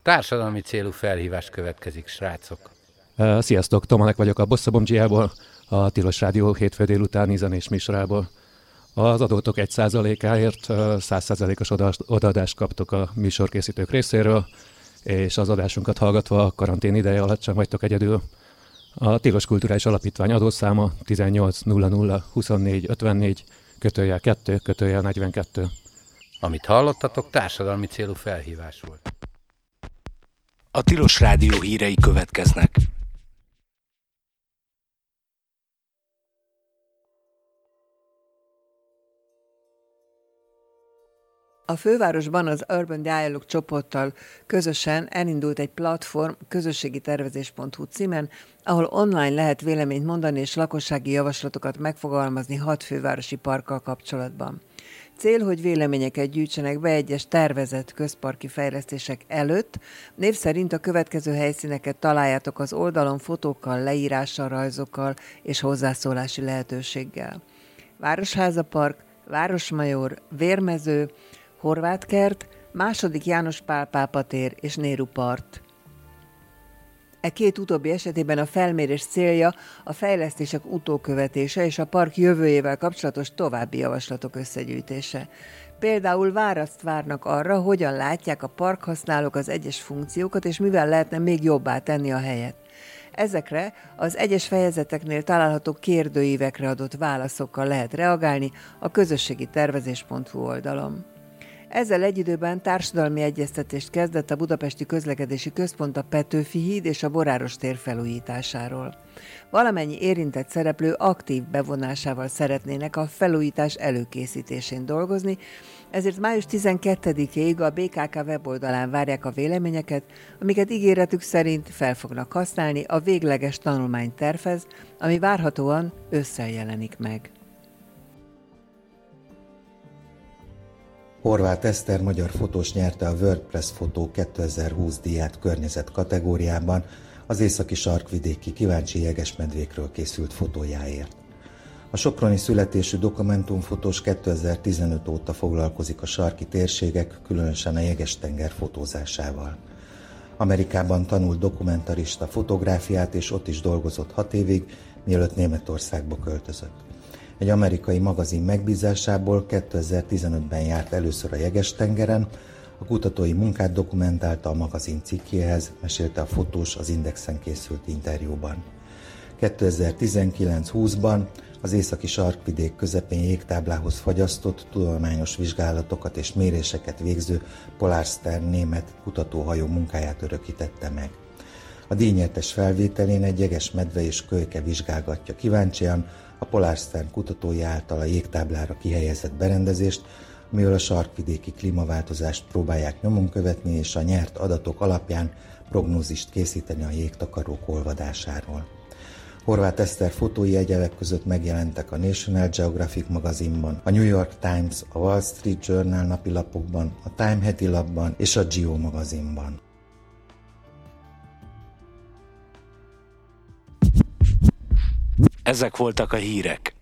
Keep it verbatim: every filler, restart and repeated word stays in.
Társadalmi célú felhívás következik, srácok. Uh, sziasztok, Tomanek vagyok a Bosszabomcsiából, a Tilos Rádió hétfő délutáni zenés műsorából. Az adótok egy százalékáért száz százalékos odaadást kaptok a műsorkészítők részéről, és az adásunkat hallgatva a karantén ideje alatt sem vagytok egyedül. A Tilos Kulturális Alapítvány adószáma tizennyolc nulla nulla huszonnégy ötvennégy kötőjel kettő kötőjel negyvenkettő. Amit hallottatok, társadalmi célú felhívás volt. A Tilos Rádió hírei következnek. A fővárosban az Urban Dialogue csoporttal közösen elindult egy platform közösségi tervezés pont hu címen, ahol online lehet véleményt mondani és lakossági javaslatokat megfogalmazni hat fővárosi parkkal kapcsolatban. Cél, hogy véleményeket gyűjtsenek be egyes tervezett közparki fejlesztések előtt. Név szerint a következő helyszíneket találjátok az oldalon fotókkal, leírással, rajzokkal és hozzászólási lehetőséggel. Városháza Park, Városmajor, Vérmező, Horváthkert, második János Pál pápa tér és Nehru part. E két utóbbi esetében a felmérés célja a fejlesztések utókövetése és a park jövőjével kapcsolatos további javaslatok összegyűjtése. Például választ várnak arra, hogyan látják a parkhasználók az egyes funkciókat, és mivel lehetne még jobbá tenni a helyet. Ezekre az egyes fejezeteknél található kérdőívekre adott válaszokkal lehet reagálni a közösségi tervezés pont hu oldalon. Ezzel egy időben társadalmi egyeztetést kezdett a Budapesti Közlekedési Központ a Petőfi híd és a Boráros tér felújításáról. Valamennyi érintett szereplő aktív bevonásával szeretnének a felújítás előkészítésén dolgozni, ezért május tizenkettedikéig a bé ká ká weboldalán várják a véleményeket, amiket ígéretük szerint fel fognak használni a végleges tanulmánytervhez, ami várhatóan ősszel jelenik meg. Horváth Eszter magyar fotós nyerte a WordPress Fotó kétezer-húsz díját környezet kategóriában az északi sarkvidéki kíváncsi jegesmedvékről készült fotójáért. A soproni születésű dokumentumfotós kétezer-tizenöt óta foglalkozik a sarki térségek, különösen a Jeges-tenger fotózásával. Amerikában tanult dokumentarista fotográfiát, és ott is dolgozott hat évig, mielőtt Németországba költözött. Egy amerikai magazin megbízásából kétezer-tizenötben járt először a Jeges-tengeren, a kutatói munkát dokumentálta a magazin cikkjéhez, mesélte a fotós az Indexen készült interjúban. kétezer-tizenkilenc-húszban az északi sarkvidék közepén jégtáblához fagyasztott, tudományos vizsgálatokat és méréseket végző Polarstern német kutatóhajó munkáját örökítette meg. A díjnyertes felvételén egy jegesmedve és kölyke vizsgálgatja kíváncsian a Polarstern kutatói által a jégtáblára kihelyezett berendezést, amivel a sarkvidéki klímaváltozást próbálják nyomon követni, és a nyert adatok alapján prognózist készíteni a jégtakarók olvadásáról. Horváth Eszter fotói egyebek között megjelentek a National Geographic magazinban, a New York Times, a Wall Street Journal napilapokban, a Time heti lapban és a Geo magazinban. Ezek voltak a hírek.